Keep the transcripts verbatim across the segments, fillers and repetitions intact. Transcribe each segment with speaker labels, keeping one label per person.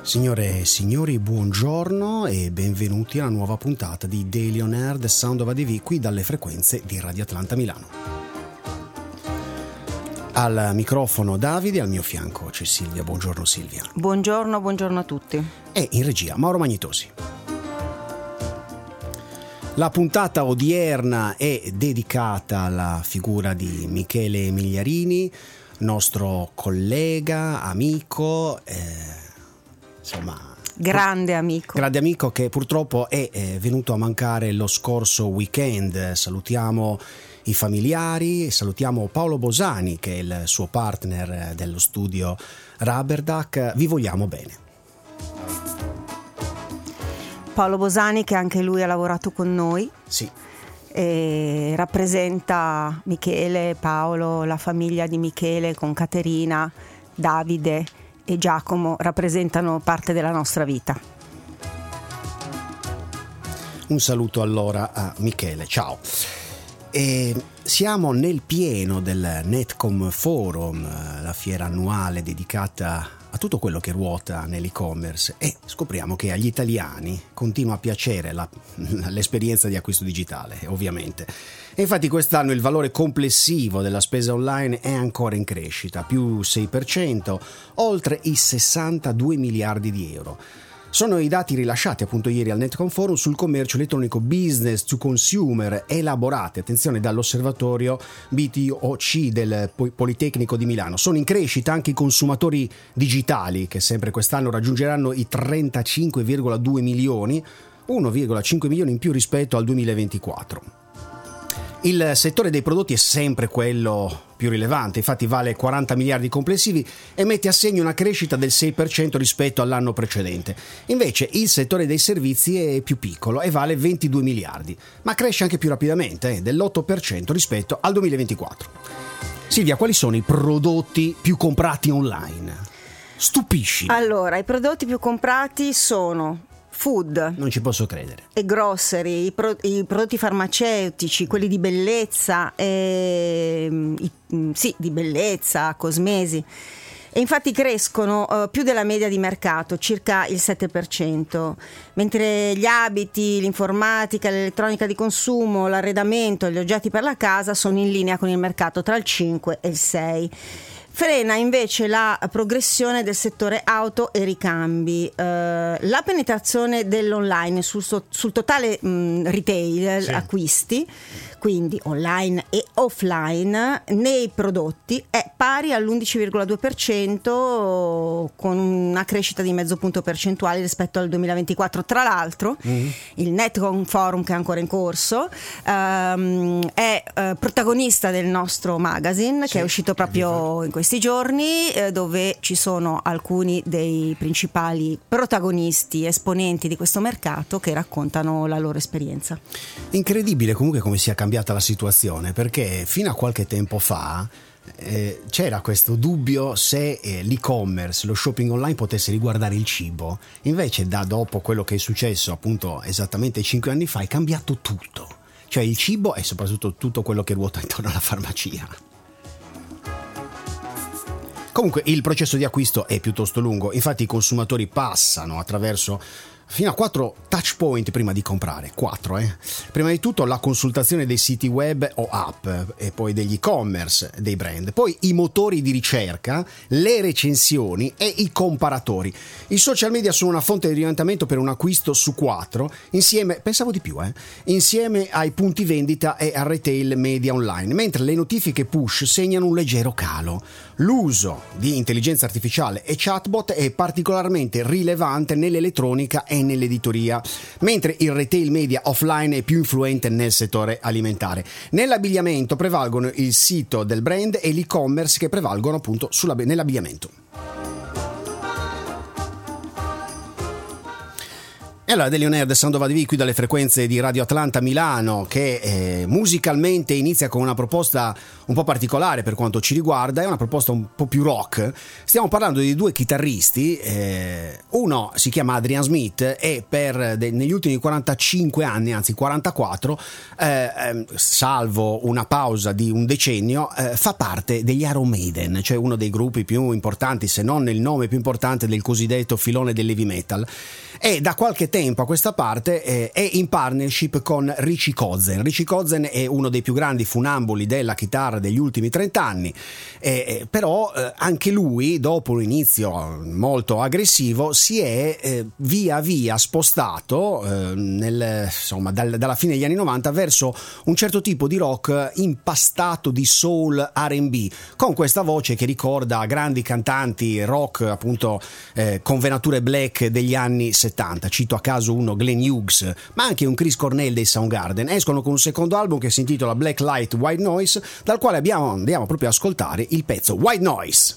Speaker 1: Signore e signori, buongiorno e benvenuti alla nuova puntata di Daily On Air The Sound of A D V qui dalle frequenze di Radio Atlanta Milano. Al microfono Davide, al mio fianco c'è Silvia. Buongiorno Silvia.
Speaker 2: Buongiorno, buongiorno a tutti.
Speaker 1: E in regia Mauro Magnetosi. La puntata odierna è dedicata alla figura di Michele Migliarini, nostro collega, amico, eh, insomma
Speaker 2: grande amico
Speaker 1: grande amico che purtroppo è eh, venuto a mancare lo scorso weekend. Salutiamo i familiari, salutiamo Paolo Bosani che è il suo partner dello studio Rubber Duck. Vi vogliamo bene.
Speaker 2: Paolo Bosani, che anche lui ha lavorato con noi,
Speaker 1: sì,
Speaker 2: e rappresenta Michele, Paolo, la famiglia di Michele con Caterina, Davide e Giacomo rappresentano parte della nostra vita.
Speaker 1: Un saluto allora a Michele, ciao. E siamo nel pieno del Netcom Forum, la fiera annuale dedicata a tutto quello che ruota nell'e-commerce, e scopriamo che agli italiani continua a piacere la, l'esperienza di acquisto digitale, ovviamente. E infatti quest'anno il valore complessivo della spesa online è ancora in crescita, più sei per cento, oltre i sessantadue miliardi di euro. Sono i dati rilasciati appunto ieri al Netcom Forum sul commercio elettronico business to consumer, elaborati, attenzione, dall'osservatorio B T O C del Politecnico di Milano. Sono in crescita anche i consumatori digitali, che sempre quest'anno raggiungeranno i trentacinque virgola due milioni, uno virgola cinque milioni in più rispetto al duemilaventiquattro. Il settore dei prodotti è sempre quello più rilevante, infatti vale quaranta miliardi complessivi e mette a segno una crescita del sei per cento rispetto all'anno precedente. Invece il settore dei servizi è più piccolo e vale ventidue miliardi, ma cresce anche più rapidamente, eh, dell'otto per cento rispetto al duemilaventiquattro. Silvia, quali sono i prodotti più comprati online? Stupisci.
Speaker 2: Allora, i prodotti più comprati sono food,
Speaker 1: non ci posso credere,
Speaker 2: e grocery, i, pro, i prodotti farmaceutici, quelli di bellezza, e, i, sì, di bellezza, cosmesi. E infatti crescono uh, più della media di mercato, circa il sette per cento, mentre gli abiti, l'informatica, l'elettronica di consumo, l'arredamento e gli oggetti per la casa sono in linea con il mercato tra il cinque e il sei. Frena invece la progressione del settore auto e ricambi. Uh, la penetrazione dell'online sul, sul totale mh, retail, sì, acquisti, quindi online e offline, nei prodotti è pari all'undici virgola due per cento, con una crescita di mezzo punto percentuale rispetto al duemilaventiquattro. Tra l'altro, mm-hmm. il Netcom Forum, che è ancora in corso, um, è uh, protagonista del nostro magazine, sì, che è uscito proprio in questi giorni, eh, dove ci sono alcuni dei principali protagonisti, esponenti di questo mercato, che raccontano la loro esperienza.
Speaker 1: Incredibile comunque come sia cambiata la situazione, perché fino a qualche tempo fa eh, c'era questo dubbio se eh, l'e-commerce, lo shopping online potesse riguardare il cibo. Invece da dopo quello che è successo appunto esattamente cinque anni fa è cambiato tutto, cioè il cibo e soprattutto tutto quello che ruota intorno alla farmacia. Comunque il processo di acquisto è piuttosto lungo, infatti i consumatori passano attraverso fino a quattro touch point prima di comprare, quattro eh. Prima di tutto la consultazione dei siti web o app, e poi degli e-commerce dei brand, poi i motori di ricerca, le recensioni e i comparatori. I social media sono una fonte di orientamento per un acquisto su quattro, insieme, pensavo di più, eh, insieme ai punti vendita e al retail media online, mentre le notifiche push segnano un leggero calo. L'uso di intelligenza artificiale e chatbot è particolarmente rilevante nell'elettronica e nell'editoria, mentre il retail media offline è più influente nel settore alimentare. Nell'abbigliamento prevalgono il sito del brand e l'e-commerce, che prevalgono appunto sulla, nell'abbigliamento. E allora Daily On Air del Sandoval qui dalle frequenze di Radio Atlanta Milano, che eh, musicalmente inizia con una proposta un po' particolare per quanto ci riguarda, è una proposta un po' più rock. Stiamo parlando di due chitarristi, eh, uno si chiama Adrian Smith e per de, negli ultimi quarantacinque anni, anzi quarantaquattro, eh, eh, salvo una pausa di un decennio, eh, fa parte degli Iron Maiden, cioè uno dei gruppi più importanti, se non il nome più importante del cosiddetto filone dell'heavy metal. E da qualche tempo a questa parte eh, è in partnership con Richie Kotzen. Richie Kotzen è uno dei più grandi funamboli della chitarra degli ultimi trent'anni, eh, però eh, anche lui, dopo un inizio molto aggressivo, si è eh, via via spostato eh, nel, insomma, dal, dalla fine degli anni novanta verso un certo tipo di rock impastato di soul R and B, con questa voce che ricorda grandi cantanti rock, appunto eh, con venature black degli anni settanta. Cito a caso uno Glenn Hughes, ma anche un Chris Cornell dei Soundgarden. Escono con un secondo album che si intitola Black Light White Noise, dal quale abbiamo, andiamo proprio ad ascoltare il pezzo White Noise.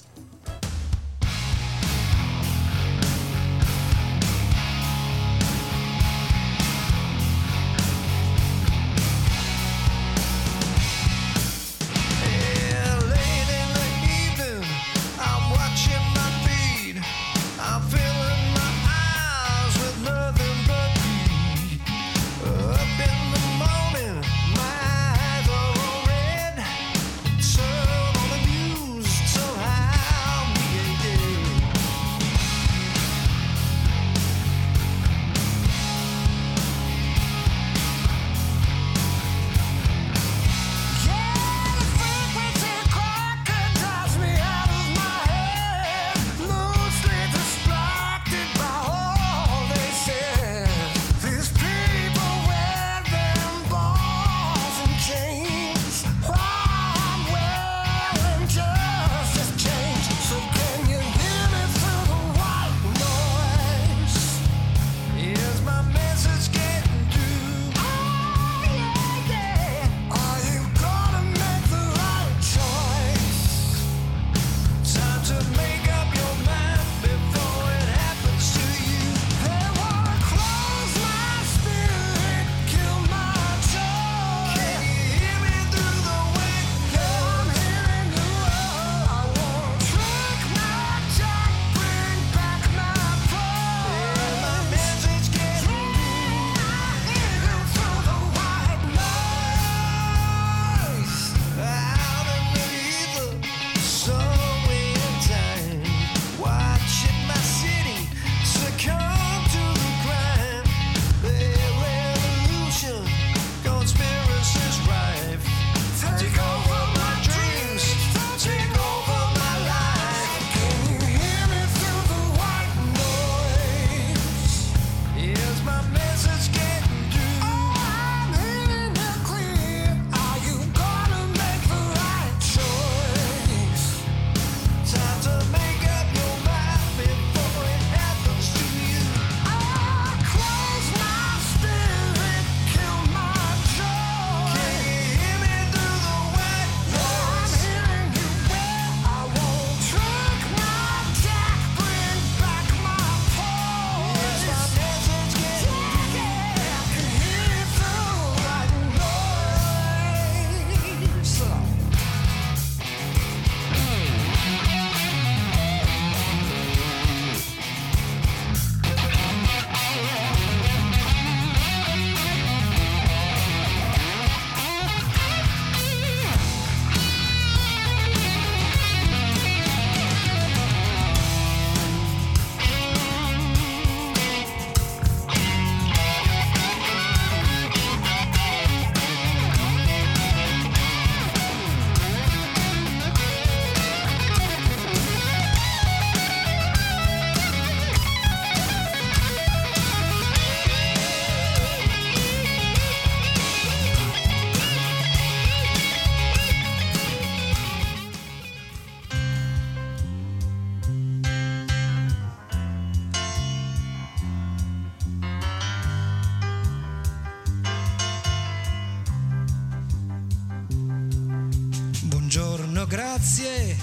Speaker 3: Buongiorno, grazie,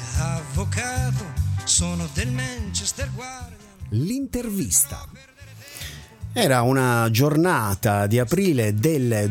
Speaker 3: avvocato, sono del Manchester Guardian.
Speaker 1: L'intervista. Era una giornata di aprile del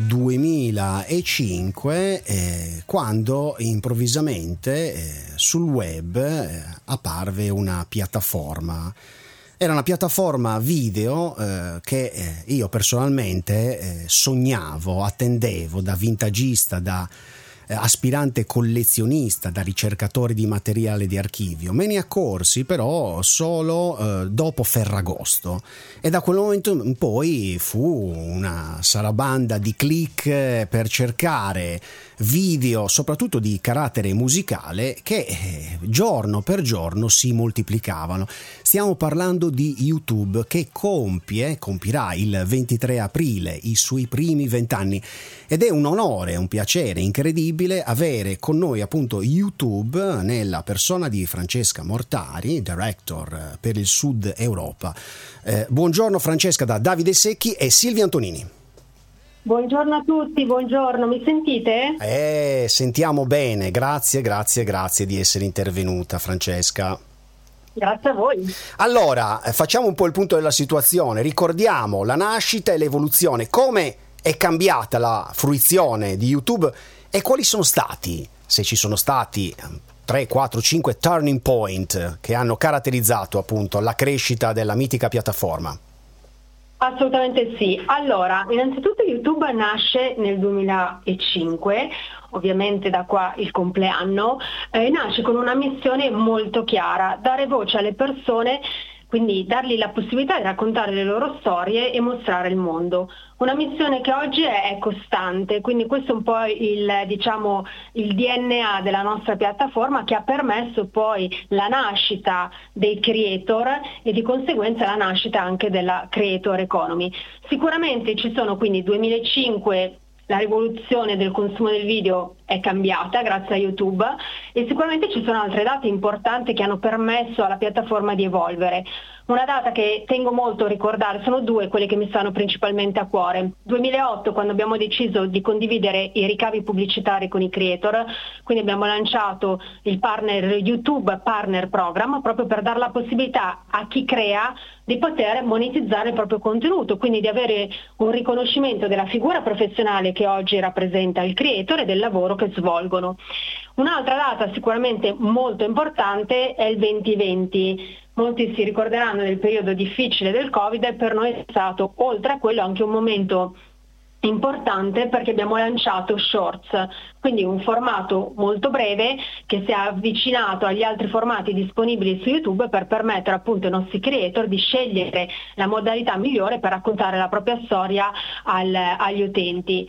Speaker 1: duemilacinque eh, quando improvvisamente eh, sul web eh, apparve una piattaforma. Era una piattaforma video eh, che eh, io personalmente eh, sognavo, attendevo da vintagista, da eh, aspirante collezionista, da ricercatore di materiale di archivio. Me ne accorsi però solo eh, dopo Ferragosto e da quel momento in poi fu una sarabanda di click per cercare video, soprattutto di carattere musicale, che eh, giorno per giorno si moltiplicavano. Stiamo parlando di YouTube che compie, compirà il ventitré aprile i suoi primi vent'anni ed è un onore, un piacere incredibile avere con noi appunto YouTube nella persona di Francesca Mortari, director per il Sud Europa. Eh, buongiorno Francesca da Davide Secchi e Silvia Antonini.
Speaker 4: Buongiorno a tutti, buongiorno, mi sentite?
Speaker 1: Eh, sentiamo bene, grazie, grazie, grazie di essere intervenuta Francesca.
Speaker 4: Grazie a voi.
Speaker 1: Allora, facciamo un po' il punto della situazione, ricordiamo la nascita e l'evoluzione, come è cambiata la fruizione di YouTube e quali sono stati, se ci sono stati tre, quattro, cinque turning point che hanno caratterizzato appunto la crescita della mitica piattaforma.
Speaker 4: Assolutamente sì. Allora, innanzitutto YouTube nasce nel duemilacinque, ovviamente da qua il compleanno, eh, nasce con una missione molto chiara, dare voce alle persone, quindi dargli la possibilità di raccontare le loro storie e mostrare il mondo. Una missione che oggi è costante, quindi questo è un po' il, diciamo, il D N A della nostra piattaforma che ha permesso poi la nascita dei creator e di conseguenza la nascita anche della creator economy. Sicuramente ci sono quindi duemilacinque, la rivoluzione del consumo del video è cambiata grazie a YouTube e sicuramente ci sono altre date importanti che hanno permesso alla piattaforma di evolvere. Una data che tengo molto a ricordare, sono due quelle che mi stanno principalmente a cuore. duemilaotto, quando abbiamo deciso di condividere i ricavi pubblicitari con i creator, quindi abbiamo lanciato il partner YouTube Partner Program proprio per dare la possibilità a chi crea di poter monetizzare il proprio contenuto, quindi di avere un riconoscimento della figura professionale che oggi rappresenta il creator e del lavoro che svolgono. Un'altra data sicuramente molto importante è il duemilaventi. Molti si ricorderanno del periodo difficile del Covid e per noi è stato, oltre a quello, anche un momento importante perché abbiamo lanciato Shorts, quindi un formato molto breve che si è avvicinato agli altri formati disponibili su YouTube per permettere appunto ai nostri creator di scegliere la modalità migliore per raccontare la propria storia al, agli utenti.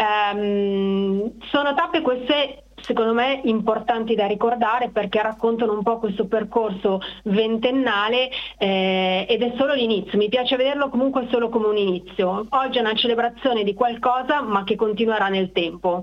Speaker 4: Um, sono tappe queste secondo me importanti da ricordare perché raccontano un po' questo percorso ventennale eh, ed è solo l'inizio, mi piace vederlo comunque solo come un inizio. Oggi è una celebrazione di qualcosa ma che continuerà nel tempo.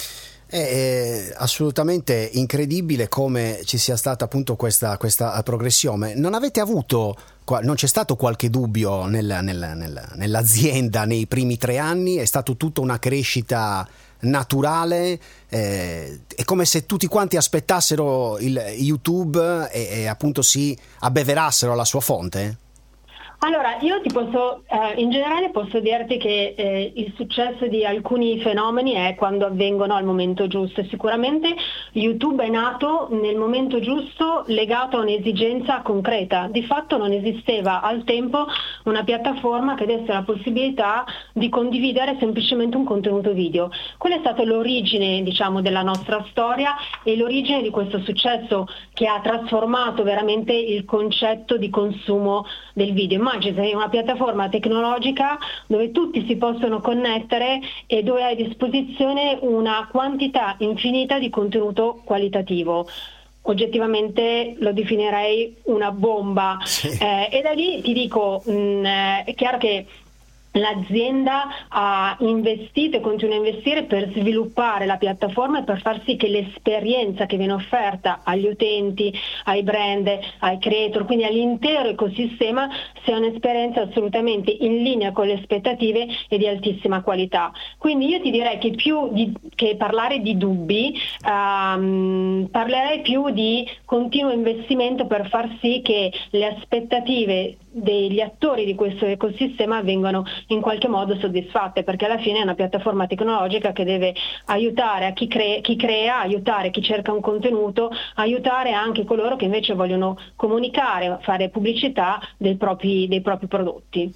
Speaker 1: È assolutamente incredibile come ci sia stata appunto questa, questa progressione. Non avete avuto, non c'è stato qualche dubbio nel, nel, nel, nell'azienda nei primi tre anni? È stato tutta una crescita naturale, eh, è come se tutti quanti aspettassero il YouTube e, e appunto si abbeverassero alla sua fonte?
Speaker 4: Allora, io ti posso, eh, in generale posso dirti che eh, il successo di alcuni fenomeni è quando avvengono al momento giusto. Sicuramente YouTube è nato nel momento giusto legato a un'esigenza concreta. Di fatto non esisteva al tempo una piattaforma che desse la possibilità di condividere semplicemente un contenuto video. Quella è stata l'origine, diciamo, della nostra storia e l'origine di questo successo che ha trasformato veramente il concetto di consumo del video. Immagini una piattaforma tecnologica dove tutti si possono connettere e dove hai a disposizione una quantità infinita di contenuto qualitativo. Oggettivamente lo definirei una bomba. Sì. Eh, e da lì ti dico, mh, è chiaro che l'azienda ha investito e continua a investire per sviluppare la piattaforma e per far sì che l'esperienza che viene offerta agli utenti, ai brand, ai creator, quindi all'intero ecosistema sia un'esperienza assolutamente in linea con le aspettative e di altissima qualità. Quindi io ti direi che più di, che parlare di dubbi, um, parlerei più di continuo investimento per far sì che le aspettative degli attori di questo ecosistema vengono in qualche modo soddisfatte, perché alla fine è una piattaforma tecnologica che deve aiutare a chi, cre- chi crea, aiutare chi cerca un contenuto, aiutare anche coloro che invece vogliono comunicare, fare pubblicità dei propri, dei propri prodotti.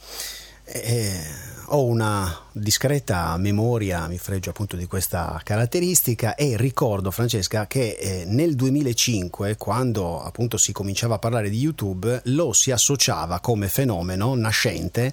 Speaker 1: Eh... Ho una discreta memoria, mi fregio appunto di questa caratteristica, e ricordo, Francesca, che eh, nel duemilacinque, quando appunto si cominciava a parlare di YouTube, lo si associava come fenomeno nascente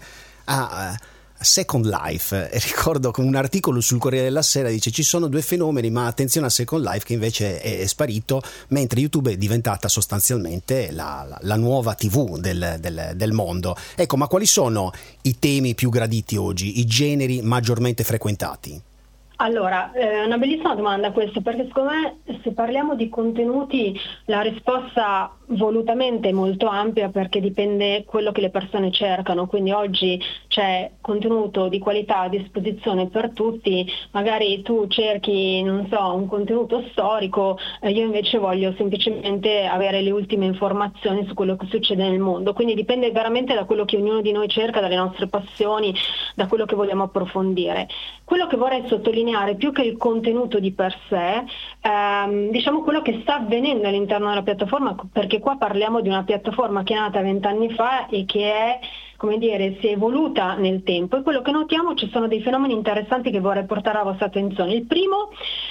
Speaker 1: a uh, Second Life. E ricordo con un articolo sul Corriere della Sera dice: ci sono due fenomeni, ma attenzione a Second Life, che invece è, è sparito, mentre YouTube è diventata sostanzialmente la, la, la nuova tivù del, del, del mondo. Ecco, ma quali sono i temi più graditi oggi, i generi maggiormente frequentati?
Speaker 4: Allora, è una bellissima domanda questa, perché secondo me se parliamo di contenuti la risposta volutamente è molto ampia, perché dipende quello che le persone cercano. Quindi oggi c'è contenuto di qualità a disposizione per tutti, magari tu cerchi, non so, un contenuto storico, eh, io invece voglio semplicemente avere le ultime informazioni su quello che succede nel mondo, quindi dipende veramente da quello che ognuno di noi cerca, dalle nostre passioni, da quello che vogliamo approfondire. Quello che vorrei sottolineare, più che il contenuto di per sé, ehm, diciamo quello che sta avvenendo all'interno della piattaforma, perché qua parliamo di una piattaforma che è nata vent'anni fa e che è, come dire, si è evoluta nel tempo, e quello che notiamo, ci sono dei fenomeni interessanti che vorrei portare alla vostra attenzione. Il primo,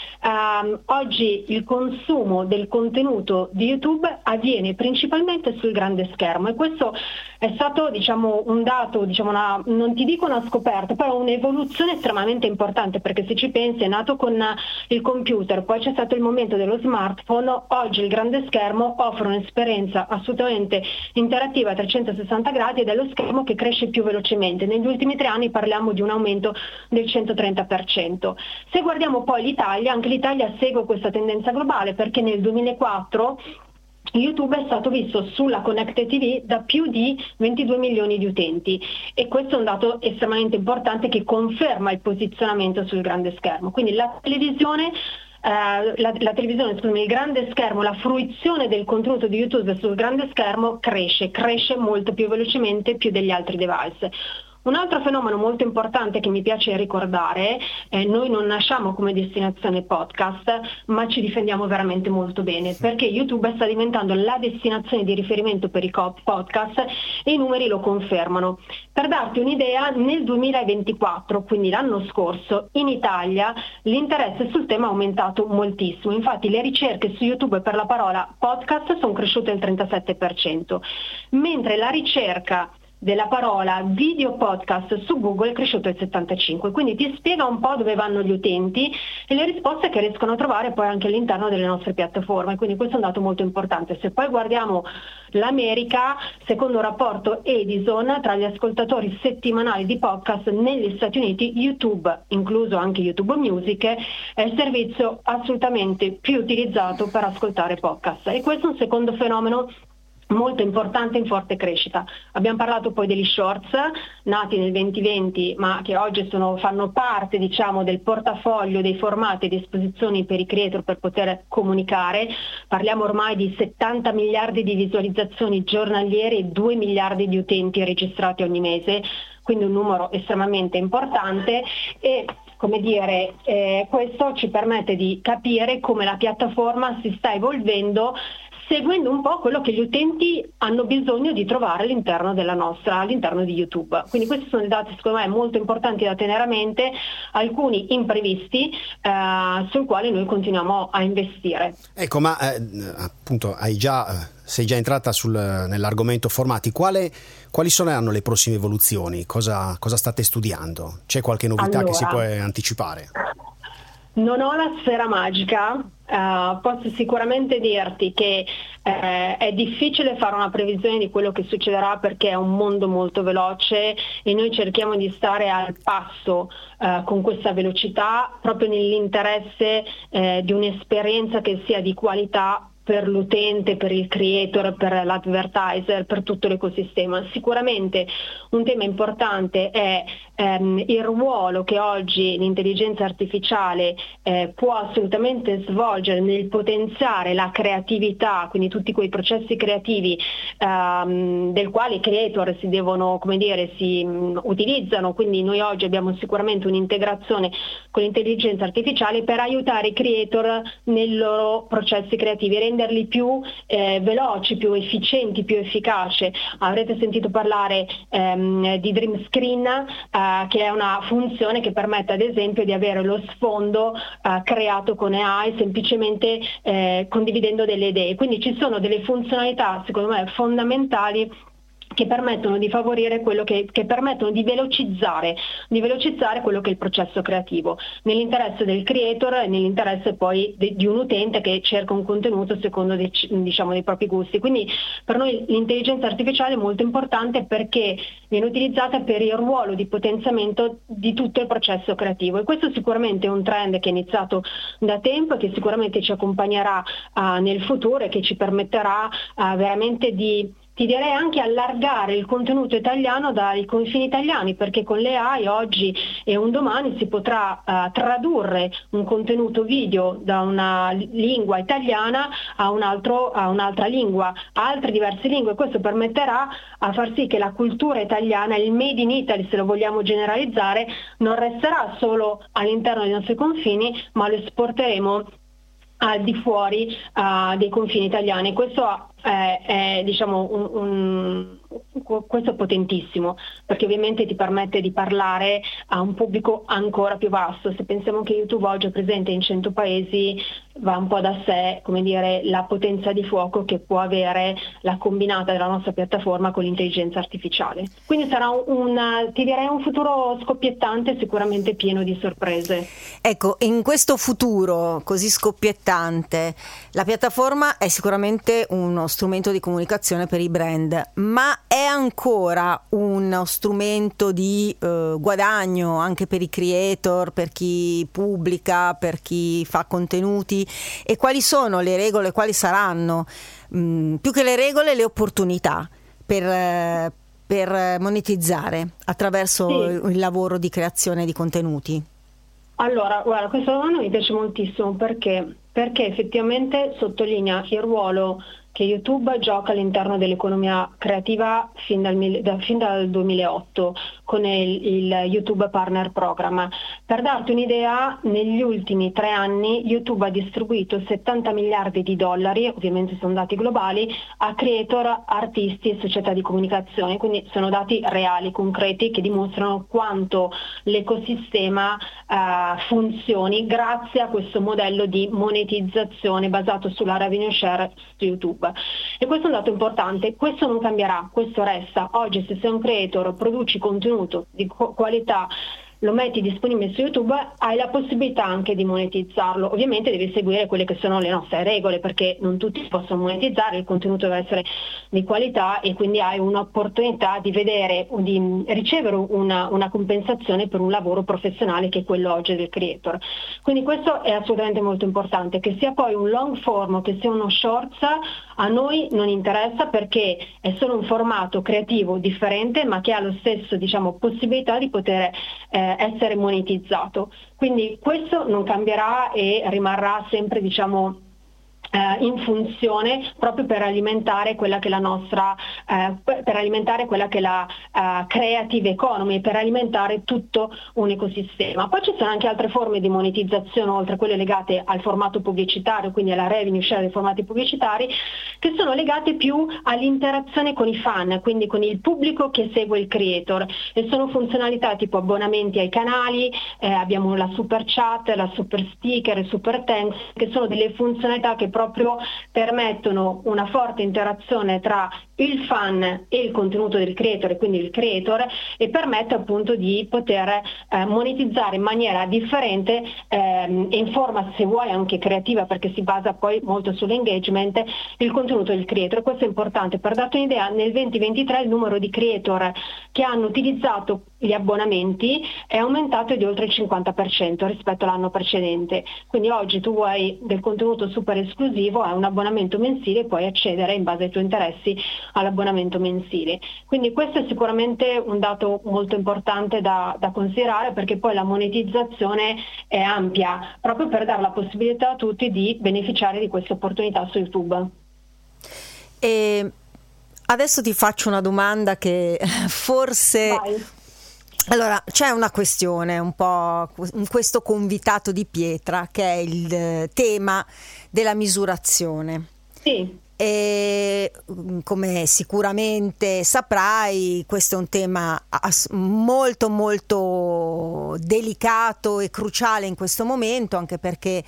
Speaker 4: ehm, oggi il consumo del contenuto di YouTube avviene principalmente sul grande schermo, e questo è stato, diciamo, un dato, diciamo una, non ti dico una scoperta, però un'evoluzione estremamente importante, perché se ci pensi è nato con il computer, poi c'è stato il momento dello smartphone, oggi il grande schermo offre un'esperienza assolutamente interattiva a trecentosessanta gradi, ed è lo schermo che cresce più velocemente. Negli ultimi tre anni parliamo di un aumento del centotrenta per cento. Se guardiamo poi l'Italia, anche l'Italia segue questa tendenza globale, perché nel duemilaquattro YouTube è stato visto sulla Connected T V da più di ventidue milioni di utenti, e questo è un dato estremamente importante che conferma il posizionamento sul grande schermo. Quindi la televisione Uh, la, la televisione, scusami, il grande schermo, la fruizione del contenuto di YouTube sul grande schermo cresce, cresce molto più velocemente, più degli altri device. Un altro fenomeno molto importante che mi piace ricordare, eh, noi non nasciamo come destinazione podcast, ma ci difendiamo veramente molto bene, perché YouTube sta diventando la destinazione di riferimento per i podcast, e i numeri lo confermano. Per darti un'idea, nel duemilaventiquattro, quindi l'anno scorso, in Italia l'interesse sul tema è aumentato moltissimo. Infatti le ricerche su YouTube per la parola podcast sono cresciute del trentasette per cento, mentre la ricerca della parola video podcast su Google è cresciuto il settantacinque, quindi ti spiega un po' dove vanno gli utenti e le risposte che riescono a trovare poi anche all'interno delle nostre piattaforme, quindi questo è un dato molto importante. Se poi guardiamo l'America, secondo un rapporto Edison, tra gli ascoltatori settimanali di podcast negli Stati Uniti, YouTube, incluso anche YouTube Music, è il servizio assolutamente più utilizzato per ascoltare podcast, e questo è un secondo fenomeno molto importante, in forte crescita. Abbiamo parlato poi degli shorts, nati nel duemilaventi, ma che oggi sono, fanno parte, diciamo, del portafoglio dei formati a disposizione per i creator per poter comunicare. Parliamo ormai di settanta miliardi di visualizzazioni giornaliere e due miliardi di utenti registrati ogni mese, quindi un numero estremamente importante, e come dire, eh, questo ci permette di capire come la piattaforma si sta evolvendo, seguendo un po' quello che gli utenti hanno bisogno di trovare all'interno della nostra, all'interno di YouTube. Quindi questi sono dei dati secondo me molto importanti da tenere a mente, alcuni imprevisti eh, sul quale noi continuiamo a investire.
Speaker 1: Ecco, ma eh, appunto hai già, sei già entrata sul, nell'argomento formati. Quale, quali saranno le prossime evoluzioni? Cosa, cosa state studiando? C'è qualche novità
Speaker 4: allora,
Speaker 1: che si può anticipare?
Speaker 4: Non ho la sfera magica, uh, posso sicuramente dirti che eh, è difficile fare una previsione di quello che succederà, perché è un mondo molto veloce e noi cerchiamo di stare al passo uh, con questa velocità, proprio nell'interesse eh, di un'esperienza che sia di qualità per l'utente, per il creator, per l'advertiser, per tutto l'ecosistema. Sicuramente un tema importante è ehm, il ruolo che oggi l'intelligenza artificiale eh, può assolutamente svolgere nel potenziare la creatività, quindi tutti quei processi creativi ehm, del quale i creator si devono, come dire, si mh, utilizzano. Quindi noi oggi abbiamo sicuramente un'integrazione con l'intelligenza artificiale per aiutare i creator nei loro processi creativi, renderli più eh, veloci, più efficienti, più efficaci. Avrete sentito parlare ehm, di Dream Screen, eh, che è una funzione che permette ad esempio di avere lo sfondo eh, creato con A I semplicemente eh, condividendo delle idee. Quindi ci sono delle funzionalità secondo me fondamentali che permettono di favorire quello che, che permettono di velocizzare, di velocizzare quello che è il processo creativo, nell'interesse del creator e nell'interesse poi de, di un utente che cerca un contenuto secondo dei, diciamo, dei propri gusti. Quindi per noi l'intelligenza artificiale è molto importante perché viene utilizzata per il ruolo di potenziamento di tutto il processo creativo, e questo sicuramente è un trend che è iniziato da tempo e che sicuramente ci accompagnerà uh, nel futuro e che ci permetterà uh, veramente di ti direi anche allargare il contenuto italiano dai confini italiani, perché con le A I oggi e un domani si potrà uh, tradurre un contenuto video da una lingua italiana a, un altro, a un'altra lingua, a altre diverse lingue. Questo permetterà a far sì che la cultura italiana, il made in Italy, se lo vogliamo generalizzare, non resterà solo all'interno dei nostri confini, ma lo esporteremo al di fuori uh, dei confini italiani. Questo è, è diciamo un, un questo è potentissimo, perché ovviamente ti permette di parlare a un pubblico ancora più vasto. Se pensiamo che YouTube oggi è presente in cento paesi, va un po' da sé, come dire, la potenza di fuoco che può avere la combinata della nostra piattaforma con l'intelligenza artificiale. Quindi sarà un, un ti direi un futuro scoppiettante, sicuramente pieno di sorprese.
Speaker 2: Ecco, in questo futuro così scoppiettante, la piattaforma è sicuramente uno strumento di comunicazione per i brand, ma è ancora uno strumento di eh, guadagno anche per i creator, per chi pubblica, per chi fa contenuti? E quali sono le regole, quali saranno, mh, più che le regole, le opportunità per, eh, per monetizzare attraverso sì. il lavoro di creazione di contenuti?
Speaker 4: Allora, guarda, questa domanda mi piace moltissimo perché, perché effettivamente sottolinea il ruolo che YouTube gioca all'interno dell'economia creativa fin dal, da, fin dal duemilaotto con il, il YouTube Partner Program. Per darti un'idea, negli ultimi tre anni YouTube ha distribuito settanta miliardi di dollari, ovviamente sono dati globali, a creator, artisti e società di comunicazione, quindi sono dati reali, concreti, che dimostrano quanto l'ecosistema eh, funzioni grazie a questo modello di monetizzazione basato sulla revenue share su YouTube. E questo è un dato importante, questo non cambierà, questo resta. Oggi se sei un creator, produci contenuto di qualità, lo metti disponibile su YouTube, hai la possibilità anche di monetizzarlo. Ovviamente devi seguire quelle che sono le nostre regole, perché non tutti possono monetizzare, il contenuto deve essere di qualità e quindi hai un'opportunità di vedere, di ricevere una, una compensazione per un lavoro professionale che è quello oggi del creator. Quindi questo è assolutamente molto importante, che sia poi un long form o che sia uno shorts, a noi non interessa perché è solo un formato creativo differente, ma che ha lo stesso, diciamo, possibilità di poter eh, essere monetizzato. Quindi questo non cambierà e rimarrà sempre, diciamo, eh, in funzione proprio per alimentare quella che è la nostra eh, per alimentare quella che è la uh, creative economy, per alimentare tutto un ecosistema. Poi ci sono anche altre forme di monetizzazione oltre a quelle legate al formato pubblicitario, quindi alla revenue share dei formati pubblicitari, che sono legate più all'interazione con i fan, quindi con il pubblico che segue il creator, e sono funzionalità tipo abbonamenti ai canali, eh, abbiamo la super chat, la super sticker, il super thanks, che sono delle funzionalità che proprio permettono una forte interazione tra il fan e il contenuto del creator, e quindi il creator, e permette appunto di poter eh, monetizzare in maniera differente ehm, e in forma, se vuoi, anche creativa, perché si basa poi molto sull'engagement, il contenuto del creator. Questo è importante. Per darti un'idea, nel duemilaventitré il numero di creator che hanno utilizzato gli abbonamenti è aumentato di oltre il cinquanta per cento rispetto all'anno precedente. Quindi oggi tu vuoi del contenuto super esclusivo, hai un abbonamento mensile e puoi accedere in base ai tuoi interessi all'abbonamento mensile. Quindi questo è sicuramente un dato molto importante da, da considerare, perché poi la monetizzazione è ampia, proprio per dare la possibilità a tutti di beneficiare di queste opportunità su YouTube.
Speaker 2: E adesso ti faccio una domanda che forse...
Speaker 4: Vai.
Speaker 2: Allora, c'è una questione un po' in questo convitato di pietra, che è il tema della misurazione.
Speaker 4: Sì.
Speaker 2: E come sicuramente saprai, questo è un tema molto molto delicato e cruciale in questo momento, anche perché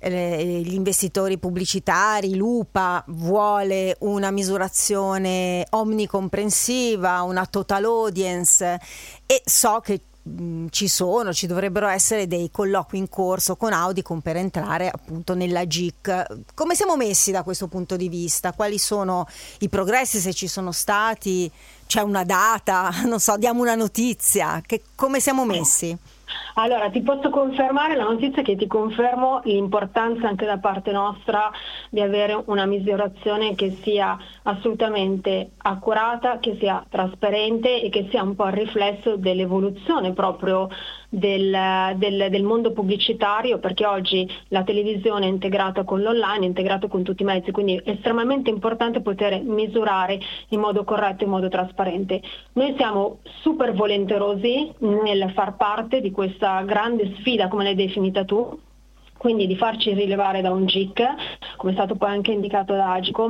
Speaker 2: eh, gli investitori pubblicitari, l'UPA vuole una misurazione omnicomprensiva, una total audience, e so che ci sono, ci dovrebbero essere dei colloqui in corso con Audicom per entrare appunto nella G I C. Come siamo messi da questo punto di vista? Quali sono i progressi, se ci sono stati? C'è una data? Non so, diamo una notizia. Che, come siamo messi?
Speaker 4: Allora, ti posso confermare la notizia che ti confermo l'importanza anche da parte nostra di avere una misurazione che sia assolutamente accurata, che sia trasparente e che sia un po' il riflesso dell'evoluzione proprio del, del, del mondo pubblicitario, perché oggi la televisione è integrata con l'online, è integrata con tutti i mezzi, quindi è estremamente importante poter misurare in modo corretto, in modo trasparente. Noi siamo super volenterosi nel far parte di questa grande sfida, come l'hai definita tu, quindi di farci rilevare da un G I C, come è stato poi anche indicato da Agicom,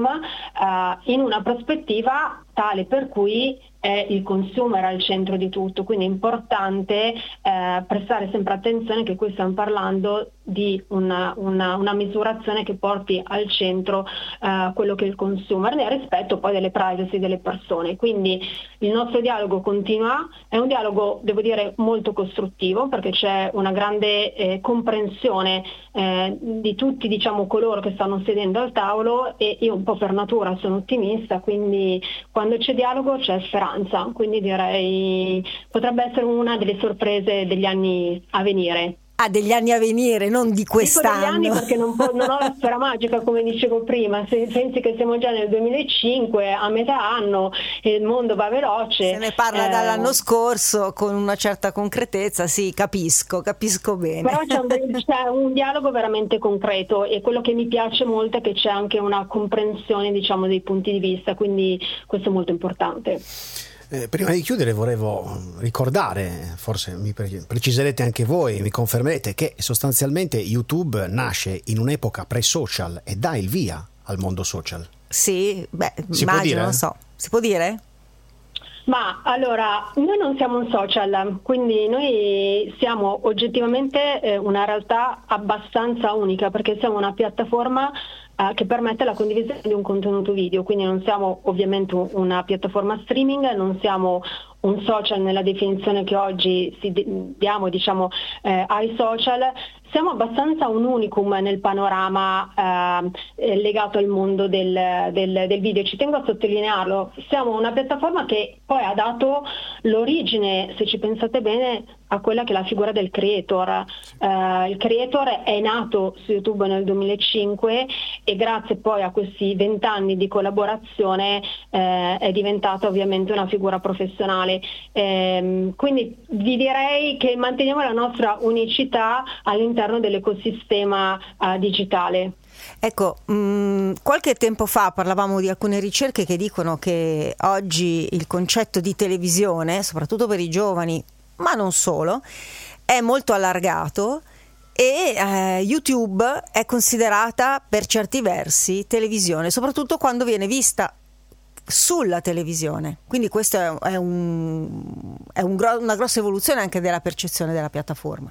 Speaker 4: eh, in una prospettiva tale per cui è il consumer al centro di tutto, quindi è importante eh, prestare sempre attenzione che qui stiamo parlando di una, una, una misurazione che porti al centro eh, quello che è il consumer, nel rispetto poi delle privacy delle persone. Quindi il nostro dialogo continua, è un dialogo, devo dire, molto costruttivo, perché c'è una grande eh, comprensione eh, di tutti, diciamo, coloro che stanno sedendo al tavolo, e io un po' per natura sono ottimista, quindi quando c'è dialogo c'è speranza, quindi direi potrebbe essere una delle sorprese degli anni a venire.
Speaker 2: Ah, degli anni a venire, non di quest'anno.
Speaker 4: Dico degli anni perché non, po- non ho la sfera magica, come dicevo prima. Se pensi che siamo già nel duemilacinque, a metà anno, il mondo va veloce.
Speaker 2: Se ne parla eh... dall'anno scorso con una certa concretezza, sì, capisco, capisco bene.
Speaker 4: Però c'è un, c'è un dialogo veramente concreto, e quello che mi piace molto è che c'è anche una comprensione, diciamo, dei punti di vista, quindi questo è molto importante.
Speaker 1: Eh, prima di chiudere volevo ricordare, forse mi pre- preciserete anche voi, mi confermerete, che sostanzialmente YouTube nasce in un'epoca pre-social e dà il via al mondo social.
Speaker 2: Sì, beh,
Speaker 1: si
Speaker 2: immagino,
Speaker 1: può dire?
Speaker 2: Non so, si può dire?
Speaker 4: Ma allora, noi non siamo un social, quindi noi siamo oggettivamente eh, una realtà abbastanza unica, perché siamo una piattaforma eh, che permette la condivisione di un contenuto video, quindi non siamo ovviamente una piattaforma streaming, non siamo un social nella definizione che oggi si diamo, diciamo, eh, ai social. Siamo abbastanza un unicum nel panorama eh, legato al mondo del, del, del video. Ci tengo a sottolinearlo, siamo una piattaforma che poi ha dato l'origine, se ci pensate bene, a quella che è la figura del creator. Uh, il creator è nato su YouTube nel duemilacinque e grazie poi a questi vent'anni di collaborazione eh, è diventata ovviamente una figura professionale. Eh, quindi vi direi che manteniamo la nostra unicità all'interno dell'ecosistema uh, digitale.
Speaker 2: Ecco, mh, qualche tempo fa parlavamo di alcune ricerche che dicono che oggi il concetto di televisione, soprattutto per i giovani, ma non solo, è molto allargato, e eh, YouTube è considerata per certi versi televisione, soprattutto quando viene vista sulla televisione. Quindi questa è, un, è un gro- una grossa evoluzione anche della percezione della piattaforma.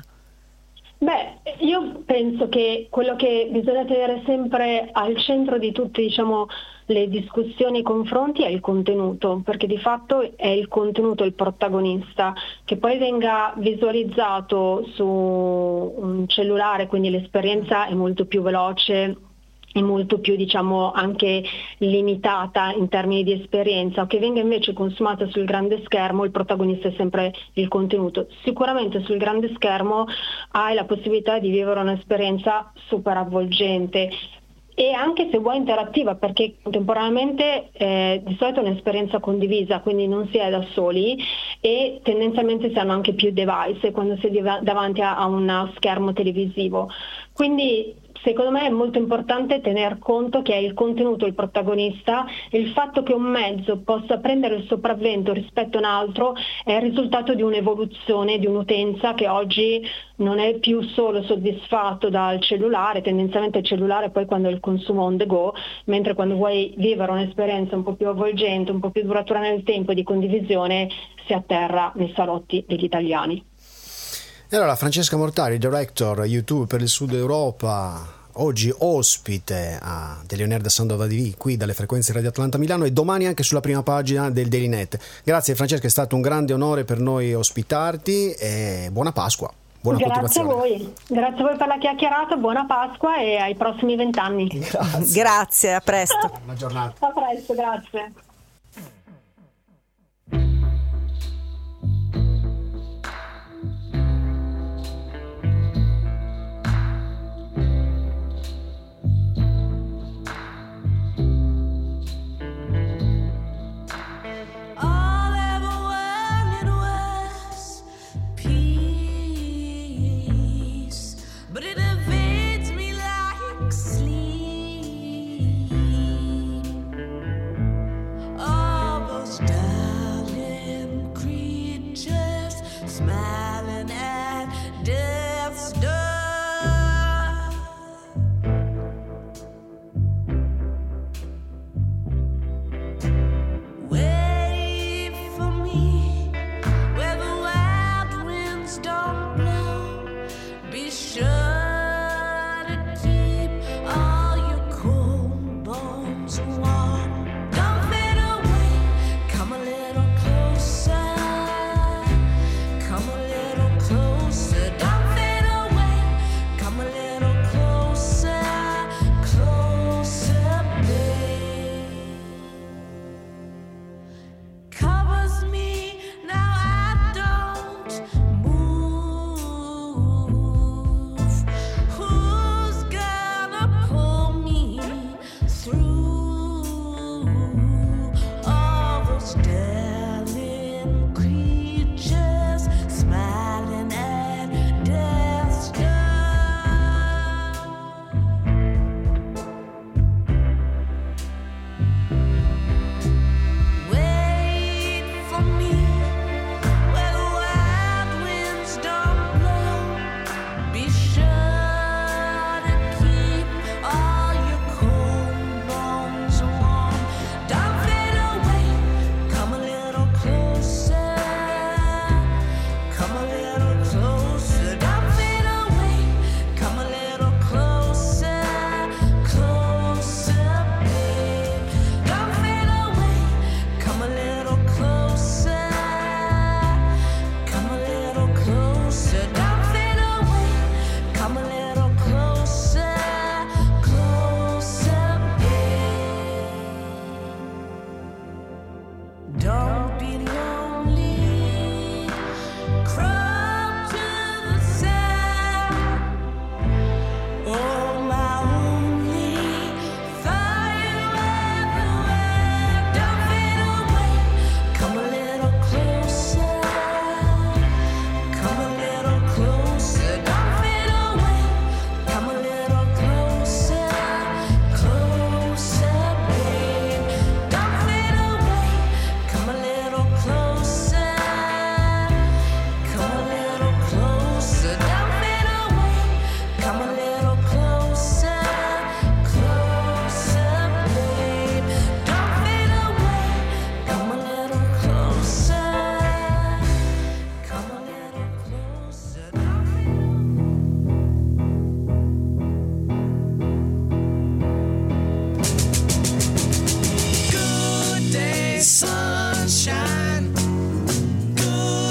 Speaker 4: Beh, io penso che quello che bisogna tenere sempre al centro di tutte, diciamo, le discussioni e i confronti è il contenuto, perché di fatto è il contenuto il protagonista. Che poi venga visualizzato su un cellulare, quindi l'esperienza è molto più veloce è molto più, diciamo, anche limitata in termini di esperienza, o che venga invece consumata sul grande schermo, il protagonista è sempre il contenuto. Sicuramente sul grande schermo hai la possibilità di vivere un'esperienza super avvolgente e anche, se vuoi, interattiva, perché contemporaneamente eh, di solito è un'esperienza condivisa, quindi non si è da soli e tendenzialmente si hanno anche più device quando si è div- davanti a, a uno schermo televisivo. Quindi secondo me è molto importante tener conto che è il contenuto il protagonista, e il fatto che un mezzo possa prendere il sopravvento rispetto a un altro è il risultato di un'evoluzione di un'utenza che oggi non è più solo soddisfatto dal cellulare, tendenzialmente il cellulare poi quando è il consumo on the go, mentre quando vuoi vivere un'esperienza un po' più avvolgente, un po' più duratura nel tempo e di condivisione, si atterra nei salotti degli italiani.
Speaker 1: E allora Francesca Mortari, director YouTube per il Sud Europa, oggi ospite a Deleonère da Sandoval T V qui dalle frequenze Radio Atlanta Milano, e domani anche sulla prima pagina del Daily Net. Grazie Francesca, è stato un grande onore per noi ospitarti e buona Pasqua. Buona
Speaker 4: Grazie a voi, grazie a voi per la chiacchierata, buona Pasqua e ai prossimi vent'anni.
Speaker 2: Grazie. Grazie, a presto.
Speaker 1: Buona giornata.
Speaker 4: A presto, grazie.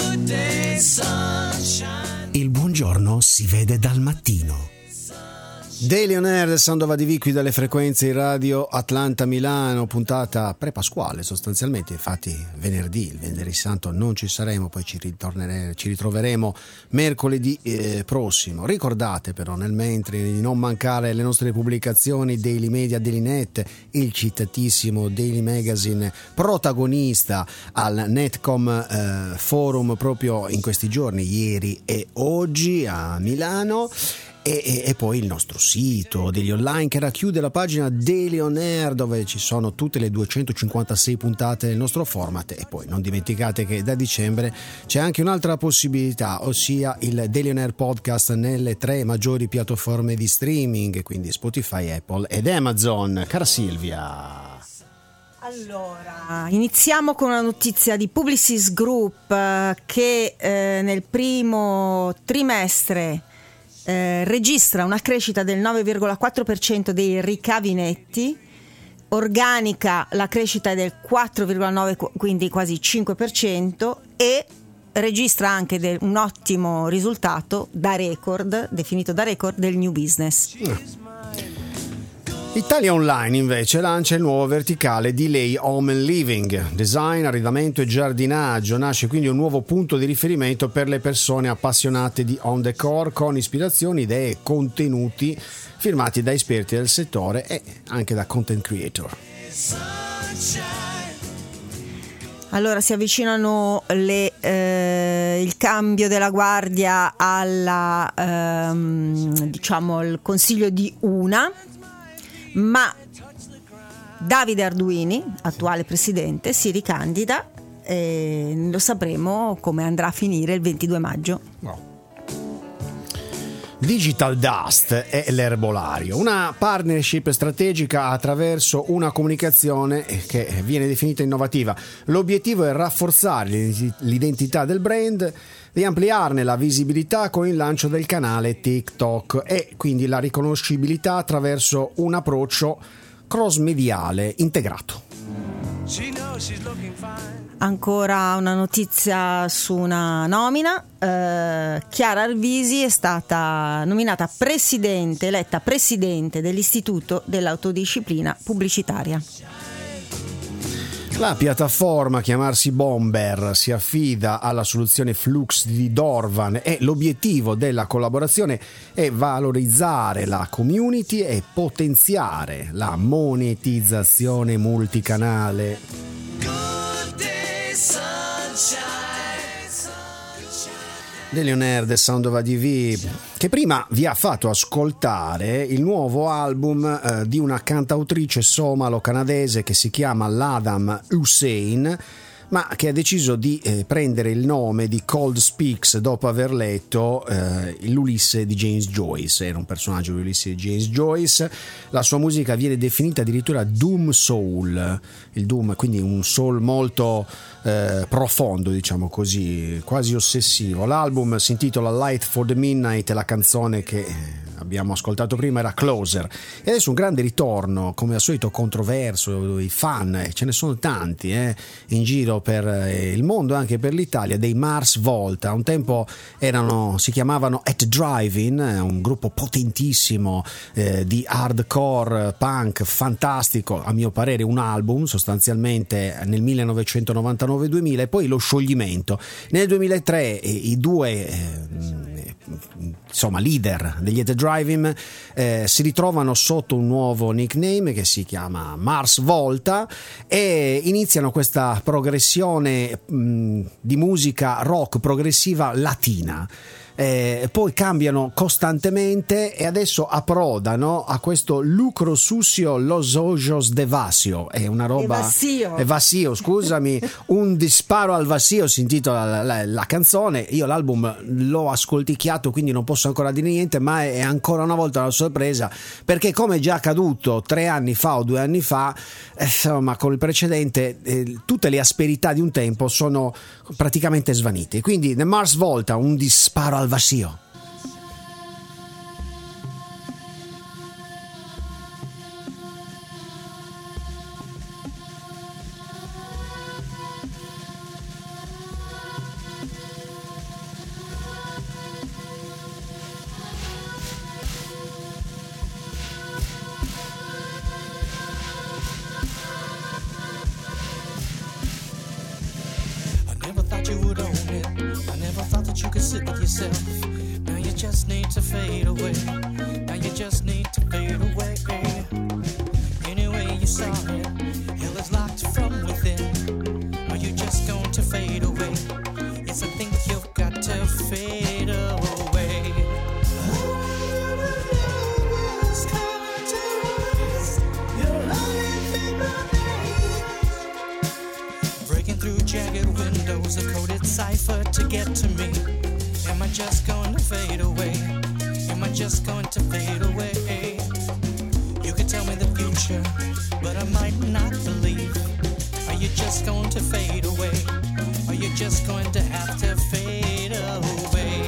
Speaker 1: Il buongiorno si vede dal mattino. Daily On Air del Sound of A D V qui dalle frequenze in radio Atlanta Milano, puntata pre-pasquale sostanzialmente, infatti venerdì, il venerdì santo non ci saremo, poi ci, ci ritroveremo mercoledì eh, prossimo. Ricordate però nel mentre di non mancare le nostre pubblicazioni Daily Media, Daily Net, il citatissimo Daily Magazine protagonista al Netcom eh, Forum proprio in questi giorni, ieri e oggi a Milano. E, e, e poi il nostro sito Daily Online che racchiude la pagina Daily On Air dove ci sono tutte le duecentocinquantasei puntate del nostro format. E poi non dimenticate che da dicembre c'è anche un'altra possibilità, ossia il Daily On Air podcast nelle tre maggiori piattaforme di streaming, quindi Spotify, Apple ed Amazon. Cara Silvia,
Speaker 2: allora, iniziamo con una notizia di Publicis Group eh, che eh, nel primo trimestre Eh, registra una crescita del nove virgola quattro per cento dei ricavi netti, organica la crescita è del quattro virgola nove per cento, quindi quasi cinque per cento, e registra anche del, un ottimo risultato da record, definito da record, del new business.
Speaker 1: Mm. Italia Online invece lancia il nuovo verticale di Lei Home and Living, design, arredamento e giardinaggio. Nasce quindi un nuovo punto di riferimento per le persone appassionate di home decor, con ispirazioni, idee e contenuti firmati da esperti del settore e anche da content creator.
Speaker 2: Allora si avvicinano le, eh, il cambio della guardia alla ehm, diciamo il consiglio di Una, ma Davide Arduini, attuale presidente, si ricandida e lo sapremo come andrà a finire il ventidue maggio.
Speaker 1: Wow. Digital Dust è l'erbolario, una partnership strategica attraverso una comunicazione che viene definita innovativa. L'obiettivo è rafforzare l'identità del brand, di ampliarne la visibilità con il lancio del canale TikTok e quindi la riconoscibilità attraverso un approccio cross-mediale integrato.
Speaker 2: Ancora una notizia su una nomina. Eh, Chiara Arvisi è stata nominata presidente, eletta presidente dell'Istituto dell'Autodisciplina Pubblicitaria.
Speaker 1: La piattaforma, chiamarsi Bomber, si affida alla soluzione Flux di Dorvan e l'obiettivo della collaborazione è valorizzare la community e potenziare la monetizzazione multicanale. Daily On Air del Sound of A D V, che prima vi ha fatto ascoltare il nuovo album eh, di una cantautrice somalo-canadese che si chiama Ladam Hussein, ma che ha deciso di eh, prendere il nome di Cold Speaks dopo aver letto eh, l'Ulisse di James Joyce. Era un personaggio dell'Ulisse di James Joyce. La sua musica viene definita addirittura Doom Soul, il Doom, quindi un soul molto eh, profondo, diciamo così, quasi ossessivo. L'album si intitola Light for the Midnight e la canzone che abbiamo ascoltato prima era Closer, e adesso un grande ritorno, come al solito controverso, i fan, ce ne sono tanti eh, in giro per il mondo, anche per l'Italia, dei Mars Volta. Un tempo erano, si chiamavano At Drive-In, un gruppo potentissimo eh, di hardcore punk fantastico, a mio parere un album sostanzialmente nel millenovecentonovantanove duemila, e poi lo scioglimento nel duemilatré. eh, i due eh, insomma leader degli At Drive-In eh, si ritrovano sotto un nuovo nickname che si chiama Mars Volta e iniziano questa progressione mh, di musica rock progressiva latina. Eh, poi cambiano costantemente e adesso approdano a questo Lucro Sussio Los Ojos de Vasio, è una roba
Speaker 2: Evasio.
Speaker 1: Evasio, scusami, un disparo al Vasio si intitola la, la, la canzone. Io l'album l'ho ascolticchiato, quindi non posso ancora dire niente, ma è ancora una volta una sorpresa, perché come già accaduto tre anni fa o due anni fa, eh, insomma con il precedente eh, tutte le asperità di un tempo sono praticamente svanite. Quindi The Mars Volta, un disparo al Vasio.
Speaker 5: yourself. Now you just need to fade away. Now you just need to fade away. Anyway you saw it, hell is locked from within. Are you just going to fade away? Yes, I think you've got to fade away. Breaking through jagged windows, a coded cipher to get to me. Am I just going to fade away? Am I just going to fade away? You could tell me the future, but I might not believe. Are you just going to fade away? Are you just going to have to fade away?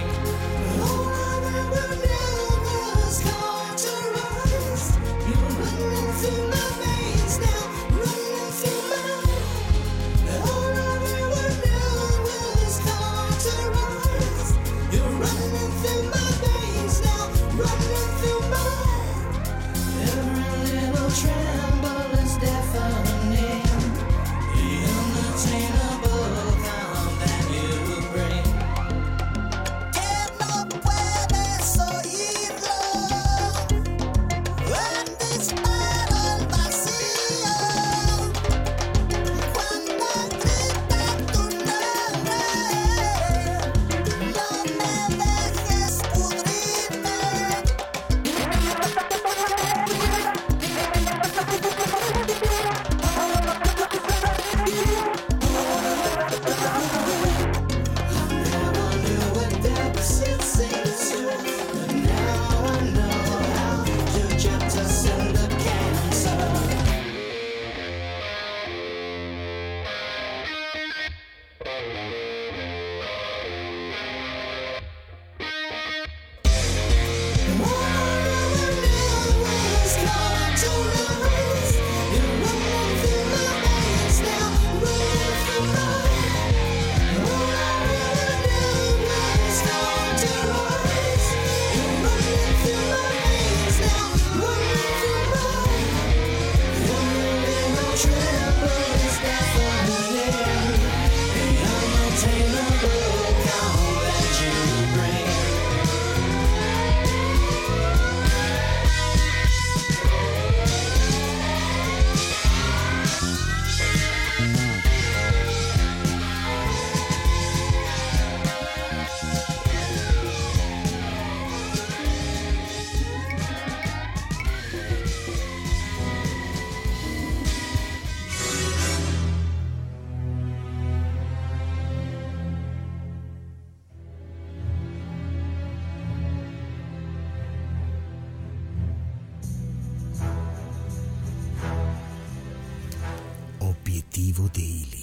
Speaker 1: Obiettivo Daily.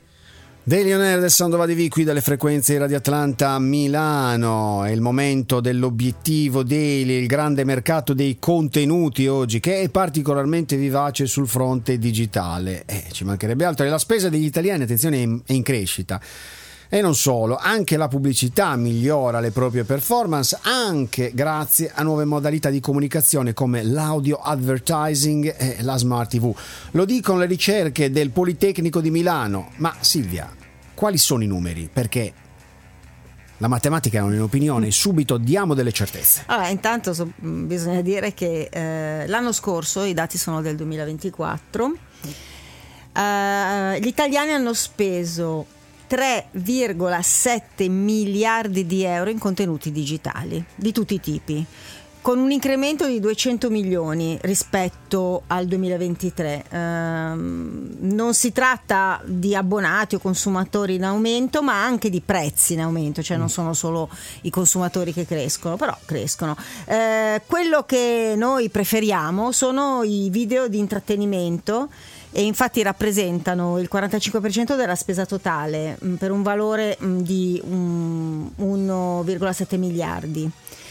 Speaker 1: Daily On Air del Sound of A D V qui dalle frequenze di Radio Atlanta a Milano. È il momento dell'Obiettivo Daily, il grande mercato dei contenuti oggi, che è particolarmente vivace sul fronte digitale. Eh, ci mancherebbe altro. E la spesa degli italiani, attenzione, è in crescita. E non solo, anche la pubblicità migliora le proprie performance, anche grazie a nuove modalità di comunicazione come l'audio advertising e la smart tivù. Lo dicono le ricerche del Politecnico di Milano. Ma Silvia, quali sono i numeri? Perché la matematica è un'opinione, subito diamo delle certezze.
Speaker 2: Allora, intanto so, bisogna dire che eh, l'anno scorso, i dati sono del duemilaventiquattro, eh, gli italiani hanno speso tre virgola sette miliardi di euro in contenuti digitali di tutti i tipi, con un incremento di duecento milioni rispetto al duemilaventitré. Ehm, non si tratta di abbonati o consumatori in aumento, ma anche di prezzi in aumento, cioè non sono solo i consumatori che crescono, però crescono. Eh, quello che noi preferiamo sono i video di intrattenimento, e infatti rappresentano il quarantacinque per cento della spesa totale, mh, per un valore mh, di um, uno virgola sette miliardi,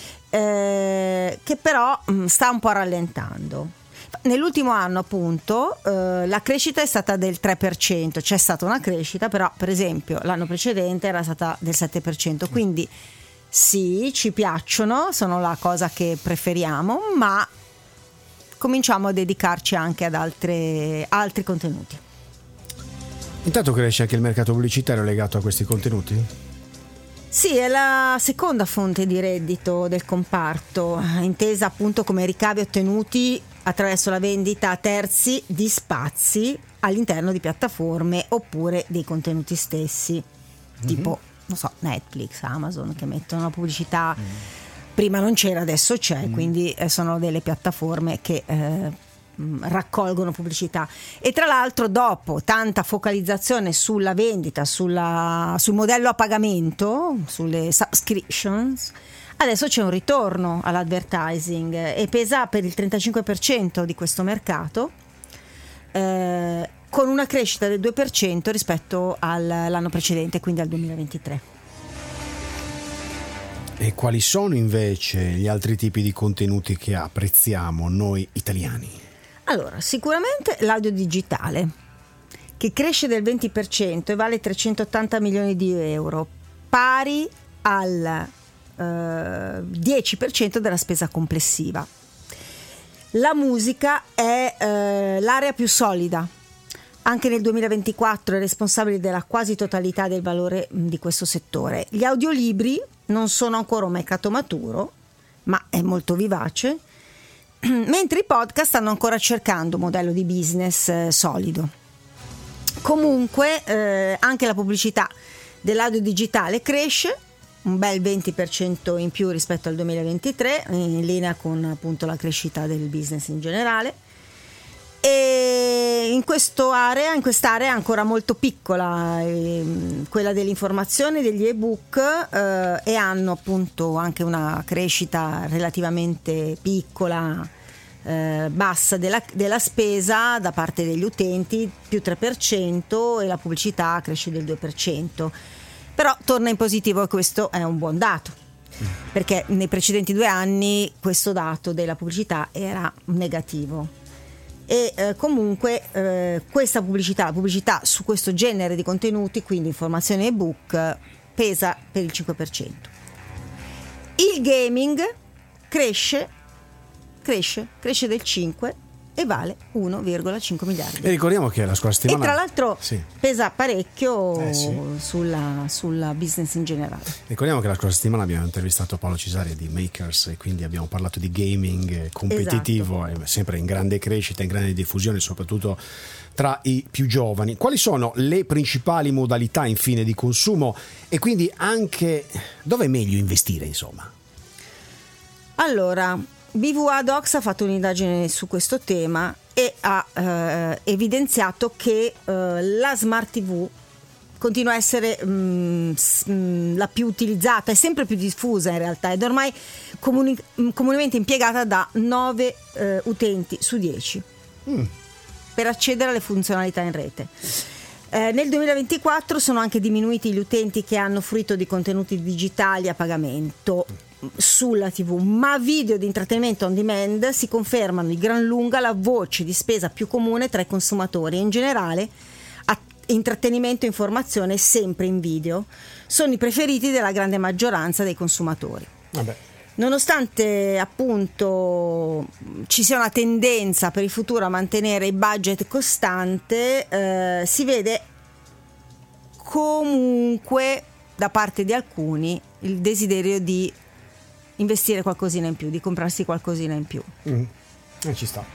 Speaker 2: eh, che però mh, sta un po' rallentando. Nell'ultimo anno, appunto, eh, la crescita è stata del tre per cento, c'è stata una crescita, però per esempio l'anno precedente era stata del sette per cento, quindi sì, ci piacciono, sono la cosa che preferiamo, ma cominciamo a dedicarci anche ad altre, altri contenuti.
Speaker 1: Intanto cresce anche il mercato pubblicitario legato a questi contenuti?
Speaker 2: Sì, è la seconda fonte di reddito del comparto, intesa appunto come ricavi ottenuti attraverso la vendita a terzi di spazi all'interno di piattaforme oppure dei contenuti stessi, mm-hmm. tipo, non so, Netflix, Amazon, che mettono la pubblicità. Mm. Prima non c'era, adesso c'è, mm. quindi sono delle piattaforme che eh, raccolgono pubblicità. E tra l'altro, dopo tanta focalizzazione sulla vendita, sulla, sul modello a pagamento, sulle subscriptions, adesso c'è un ritorno all'advertising e pesa per il trentacinque per cento di questo mercato, eh, con una crescita del due per cento rispetto all'anno precedente, quindi al duemilaventitré.
Speaker 1: E quali sono invece gli altri tipi di contenuti che apprezziamo noi italiani?
Speaker 2: Allora, sicuramente l'audio digitale, che cresce del venti per cento e vale trecentottanta milioni di euro, pari al eh, dieci per cento della spesa complessiva. La musica è eh, l'area più solida. Anche nel duemilaventiquattro è responsabile della quasi totalità del valore di questo settore. Gli audiolibri non sono ancora un mercato maturo, ma è molto vivace, mentre i podcast stanno ancora cercando un modello di business eh, solido. Comunque eh, anche la pubblicità dell'audio digitale cresce, un bel venti per cento in più rispetto al duemilaventitré, in linea con appunto la crescita del business in generale. E in questo area, in quest'area ancora molto piccola, eh, quella dell'informazione, degli ebook, eh, e hanno appunto anche una crescita relativamente piccola, eh, bassa della, della spesa da parte degli utenti, più tre per cento, e la pubblicità cresce del due per cento. Però torna in positivo e questo è un buon dato, perché nei precedenti due anni questo dato della pubblicità era negativo. E eh, comunque eh, questa pubblicità, la pubblicità su questo genere di contenuti, quindi informazioni e ebook, pesa per il cinque per cento. Il gaming cresce, cresce, cresce del cinque e vale uno virgola cinque miliardi.
Speaker 1: E ricordiamo che la scorsa settimana,
Speaker 2: e tra l'altro
Speaker 1: sì.
Speaker 2: pesa parecchio
Speaker 1: eh, sì.
Speaker 2: sulla, sulla business in generale.
Speaker 1: Ricordiamo che la scorsa settimana abbiamo intervistato Paolo Cesari di Makers e quindi abbiamo parlato di gaming competitivo, esatto. sempre in grande crescita, in grande diffusione, soprattutto tra i più giovani. Quali sono le principali modalità infine di consumo e quindi anche dove è meglio investire, insomma?
Speaker 2: Allora, B V A Docs ha fatto un'indagine su questo tema e ha eh, evidenziato che eh, la Smart tivù continua a essere mh, mh, la più utilizzata, è sempre più diffusa in realtà, ed ormai comuni- comunemente impiegata da nove eh, utenti su dieci mm. per accedere alle funzionalità in rete. Eh, nel duemilaventiquattro sono anche diminuiti gli utenti che hanno fruito di contenuti digitali a pagamento sulla tivù, ma video di intrattenimento on demand si confermano di gran lunga la voce di spesa più comune tra i consumatori e in generale intrattenimento e informazione sempre in video sono i preferiti della grande maggioranza dei consumatori.
Speaker 1: Vabbè.
Speaker 2: Nonostante appunto ci sia una tendenza per il futuro a mantenere il budget costante, eh, si vede comunque da parte di alcuni il desiderio di investire qualcosina in più, di comprarsi qualcosina in più.
Speaker 1: Mm. E ci sta.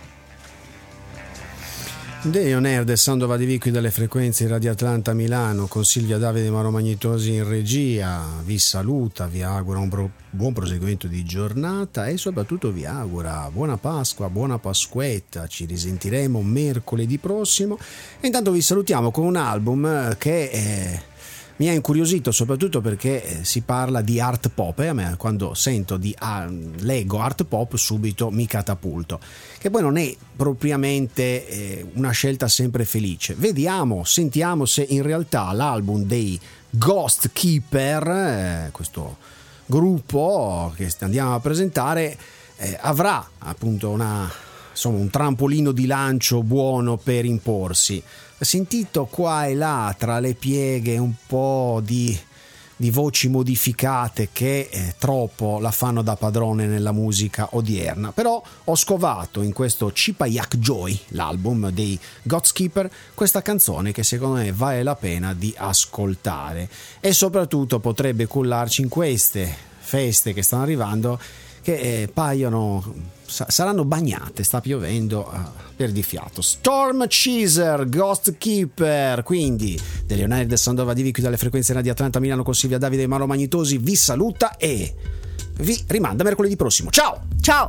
Speaker 1: Day on Air del Sando Vadivico dalle frequenze Radio Atlanta Milano con Silvia Davide Mauro Magnetosi in regia vi saluta, vi augura un pro- buon proseguimento di giornata e soprattutto vi augura buona Pasqua, buona Pasquetta. Ci risentiremo mercoledì prossimo e intanto vi salutiamo con un album che è mi ha incuriosito soprattutto perché si parla di art pop e a me quando sento di ah, leggo art pop subito mi catapulto, che poi non è propriamente eh, una scelta sempre felice. Vediamo, sentiamo se in realtà l'album dei Ghost Keeper, eh, questo gruppo che andiamo a presentare, eh, avrà appunto una insomma un trampolino di lancio buono per imporsi. Sentito qua e là tra le pieghe un po' di di voci modificate che eh, troppo la fanno da padrone nella musica odierna. Però ho scovato in questo Chipayak Joy, l'album dei Godskeeper, questa canzone che secondo me vale la pena di ascoltare e soprattutto potrebbe cullarci in queste feste che stanno arrivando, che eh, paiono sa- saranno bagnate, sta piovendo uh, per di fiato. Storm Chaser, Ghost Keeper, quindi De Leonardi del Sandova Divi qui dalle frequenze Radio Atlanta Milano con Silvia Davide e Mauro Magnitosi vi saluta e vi rimanda mercoledì prossimo. Ciao!
Speaker 2: Ciao!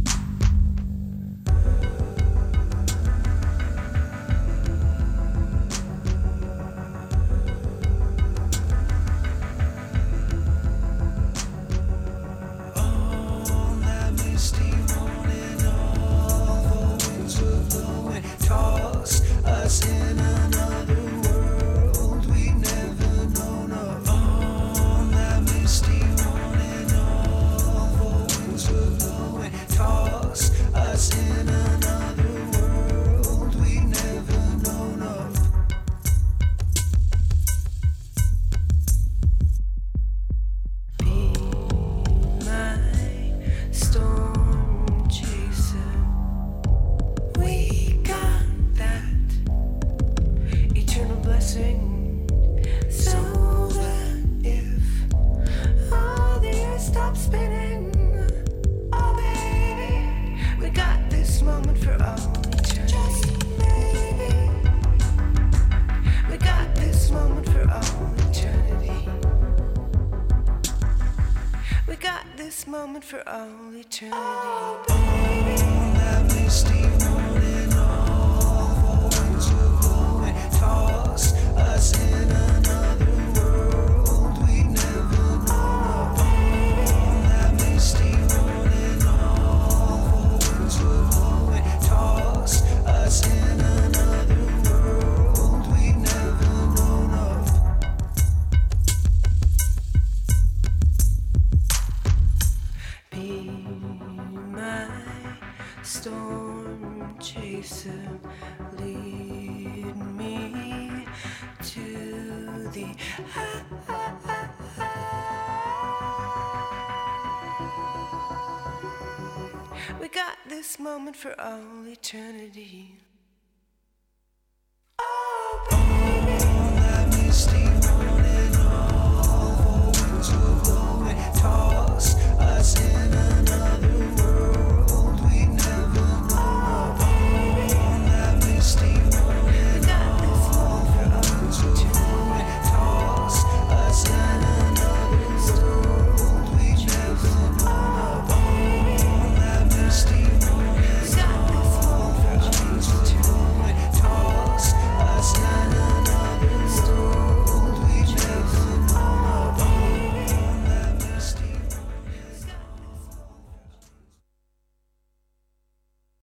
Speaker 6: Moment for all eternity. Oh, baby. On that misty morning, all voids will blow and toss us in another world we never known of. On that misty morning, all voids will blow and toss us in another world we never known of. Storm chaser, lead me to the we got this moment for all eternity.